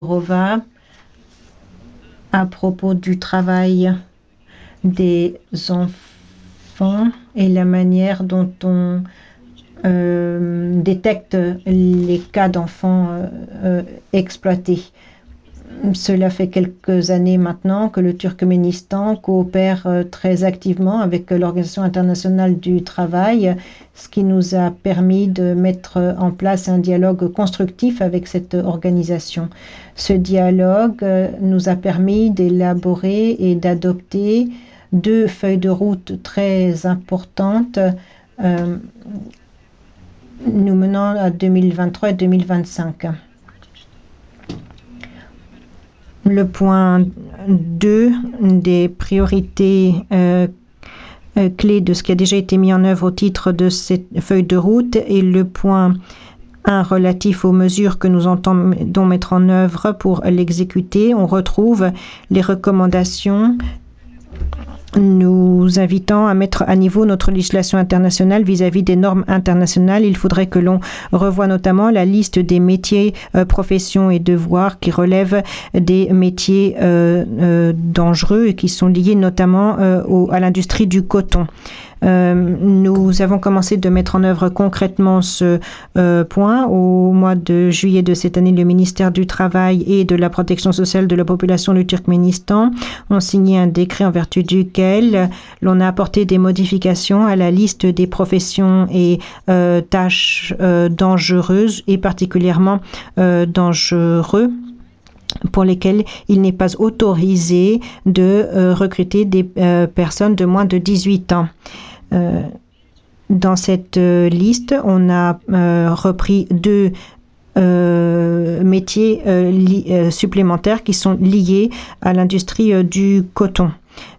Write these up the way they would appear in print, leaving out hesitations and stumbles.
Rova à propos du travail des enfants et la manière dont on détecte les cas d'enfants exploités. Cela fait quelques années maintenant que le Turkménistan coopère très activement avec l'Organisation internationale du travail, ce qui nous a permis de mettre en place un dialogue constructif avec cette organisation. Ce dialogue nous a permis d'élaborer et d'adopter 2 feuilles de route très importantes nous menant à 2023 et 2025. Le point 2 des priorités clés de ce qui a déjà été mis en œuvre au titre de cette feuille de route et le point 1 relatif aux mesures que nous entendons mettre en œuvre pour l'exécuter. On retrouve les recommandations nous invitant à mettre à niveau notre législation internationale vis-à-vis des normes internationales. Il faudrait que l'on revoie notamment la liste des métiers, professions et devoirs qui relèvent des métiers dangereux et qui sont liés notamment à l'industrie du coton. Nous avons commencé de mettre en œuvre concrètement ce point. Au mois de juillet de cette année, le ministère du Travail et de la Protection sociale de la population du Turkménistan ont signé un décret en vertu duquel l'on a apporté des modifications à la liste des professions et tâches dangereuses et particulièrement dangereux pour lesquels il n'est pas autorisé de recruter des personnes de moins de 18 ans. Dans cette liste, on a repris 2 métiers supplémentaires qui sont liés à l'industrie du coton.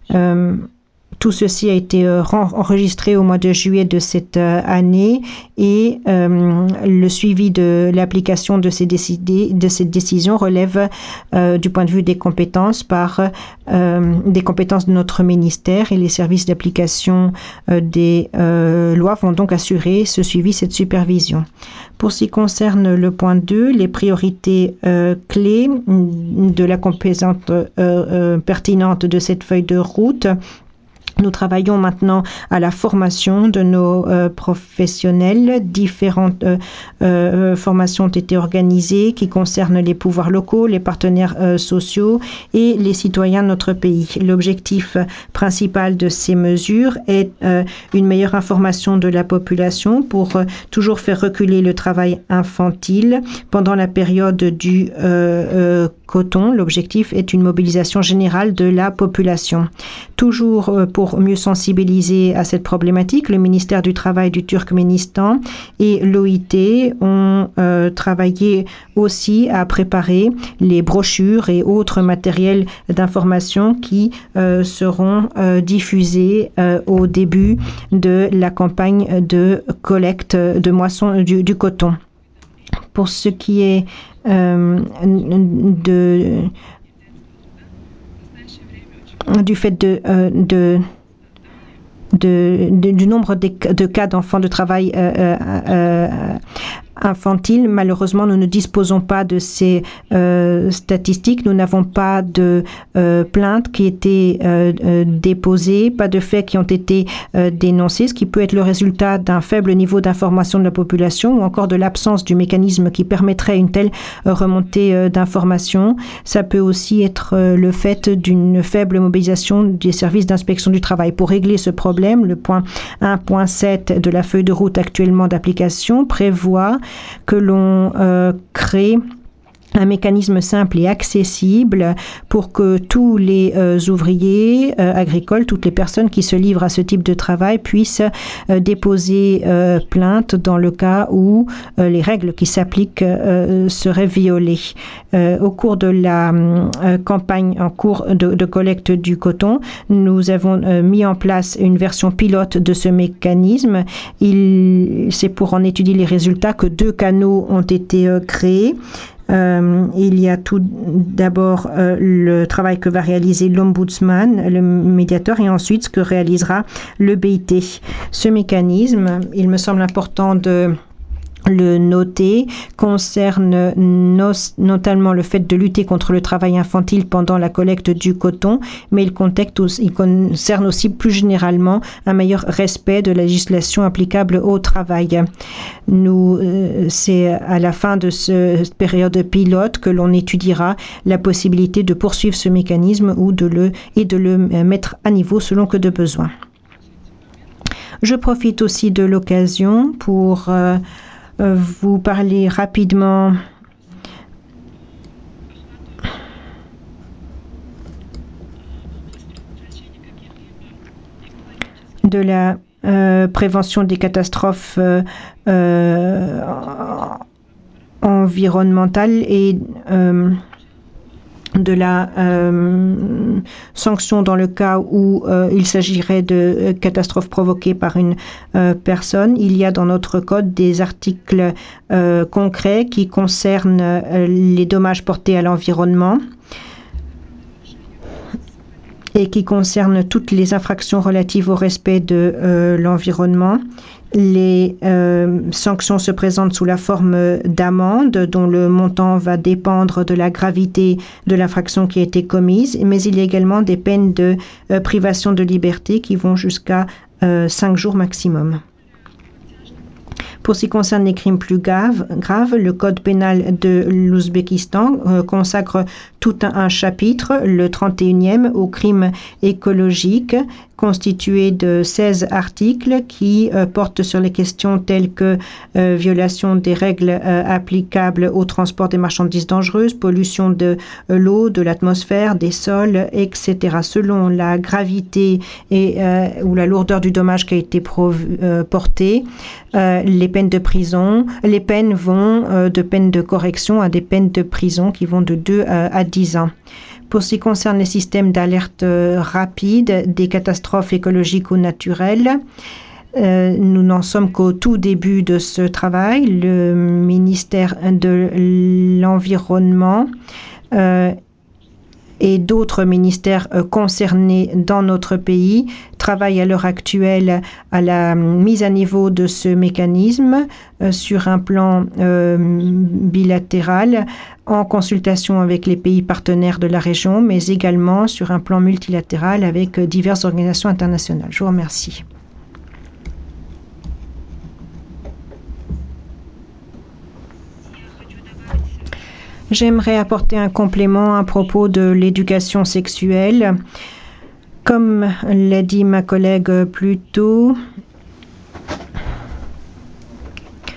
Tout ceci a été enregistré au mois de juillet de cette année et le suivi de l'application de cette décision relève du point de vue des compétences des compétences de notre ministère et les services d'application des lois vont donc assurer ce suivi, cette supervision. Pour ce qui concerne le point 2, les priorités clés de la composante pertinente de cette feuille de route, nous travaillons maintenant à la formation de nos professionnels. Différentes formations ont été organisées qui concernent les pouvoirs locaux, les partenaires sociaux et les citoyens de notre pays. L'objectif principal de ces mesures est une meilleure information de la population pour toujours faire reculer le travail infantile pendant la période du coton. L'objectif est une mobilisation générale de la population. Toujours pour mieux sensibiliser à cette problématique, le ministère du Travail du Turkménistan et l'OIT ont travaillé aussi à préparer les brochures et autres matériels d'information qui seront diffusés au début de la campagne de collecte de moisson du coton. Pour ce qui est du fait du nombre de cas d'enfants de travail infantile. Malheureusement, nous ne disposons pas de ces statistiques. Nous n'avons pas de plaintes qui étaient déposées, pas de faits qui ont été dénoncés, ce qui peut être le résultat d'un faible niveau d'information de la population ou encore de l'absence du mécanisme qui permettrait une telle remontée d'informations. Ça peut aussi être le fait d'une faible mobilisation des services d'inspection du travail. Pour régler ce problème, le point 1.7 de la feuille de route actuellement d'application prévoit que l'on crée un mécanisme simple et accessible pour que tous les ouvriers agricoles, toutes les personnes qui se livrent à ce type de travail puissent déposer plainte dans le cas où les règles qui s'appliquent seraient violées. Au cours de la campagne en cours de collecte du coton, nous avons mis en place une version pilote de ce mécanisme. C'est pour en étudier les résultats que 2 canaux ont été créés. Il y a tout d'abord le travail que va réaliser l'ombudsman, le médiateur, et ensuite ce que réalisera le BIT. Ce mécanisme, il me semble important de le noter, concerne notamment le fait de lutter contre le travail infantile pendant la collecte du coton, mais il concerne aussi plus généralement un meilleur respect de la législation applicable au travail. C'est à la fin de cette période pilote que l'on étudiera la possibilité de poursuivre ce mécanisme et de le mettre à niveau selon que de besoin. Je profite aussi de l'occasion pour vous parler rapidement de la prévention des catastrophes environnementales et de la sanction dans le cas où il s'agirait de catastrophes provoquées par une personne. Il y a dans notre code des articles concrets qui concernent les dommages portés à l'environnement et qui concernent toutes les infractions relatives au respect de l'environnement. Les sanctions se présentent sous la forme d'amendes dont le montant va dépendre de la gravité de l'infraction qui a été commise, mais il y a également des peines de privation de liberté qui vont jusqu'à 5 jours maximum. Pour ce qui concerne les crimes plus graves, le code pénal de l'Ouzbékistan consacre tout un chapitre, le 31e, aux crimes écologiques, constitué de 16 articles qui portent sur les questions telles que violation des règles applicables au transport des marchandises dangereuses, pollution de l'eau, de l'atmosphère, des sols, etc. Selon la gravité ou la lourdeur du dommage qui a été porté, les peines vont de peines de correction à des peines de prison qui vont de 2 à 10 ans. Pour ce qui concerne les systèmes d'alerte rapide des catastrophes écologiques ou naturelles, nous n'en sommes qu'au tout début de ce travail. Le ministère de l'Environnement et d'autres ministères concernés dans notre pays travaillent à l'heure actuelle à la mise à niveau de ce mécanisme sur un plan bilatéral en consultation avec les pays partenaires de la région, mais également sur un plan multilatéral avec diverses organisations internationales. Je vous remercie. J'aimerais apporter un complément à propos de l'éducation sexuelle. Comme l'a dit ma collègue plus tôt,